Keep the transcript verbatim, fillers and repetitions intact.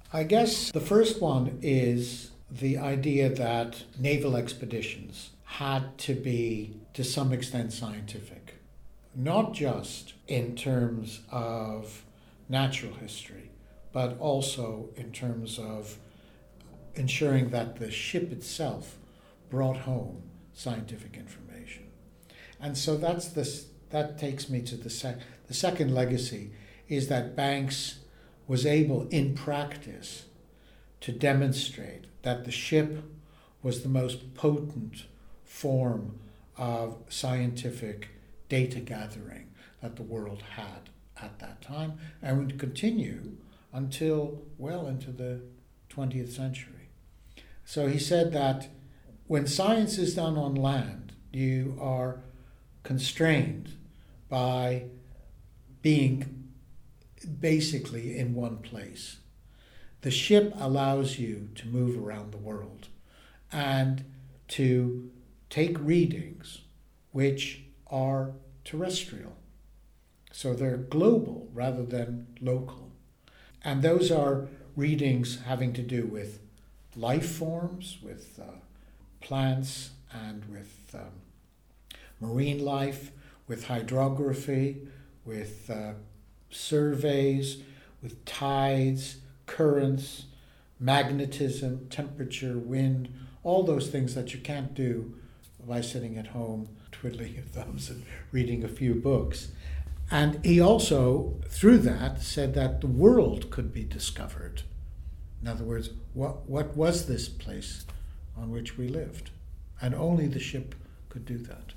I guess the first one is the idea that naval expeditions had to be, to some extent, scientific, not just in terms of natural history, but also in terms of ensuring that the ship itself brought home scientific information. And so that's this, that takes me to the, sec- the second legacy, is that Banks was able in practice to demonstrate that the ship was the most potent form of scientific data gathering that the world had at that time, and would continue until well into the twentieth century. So he said that when science is done on land, you are constrained by being basically in one place. The ship allows you to move around the world and to take readings which are terrestrial. So they're global rather than local. And those are readings having to do with life forms, with uh, plants and with um, marine life, with hydrography, with uh, surveys, with tides, currents, magnetism, temperature, wind, all those things that you can't do by sitting at home twiddling your thumbs and reading a few books. And he also, through that, said that the world could be discovered. In other words, what, what was this place on which we lived? And only the ship could do that.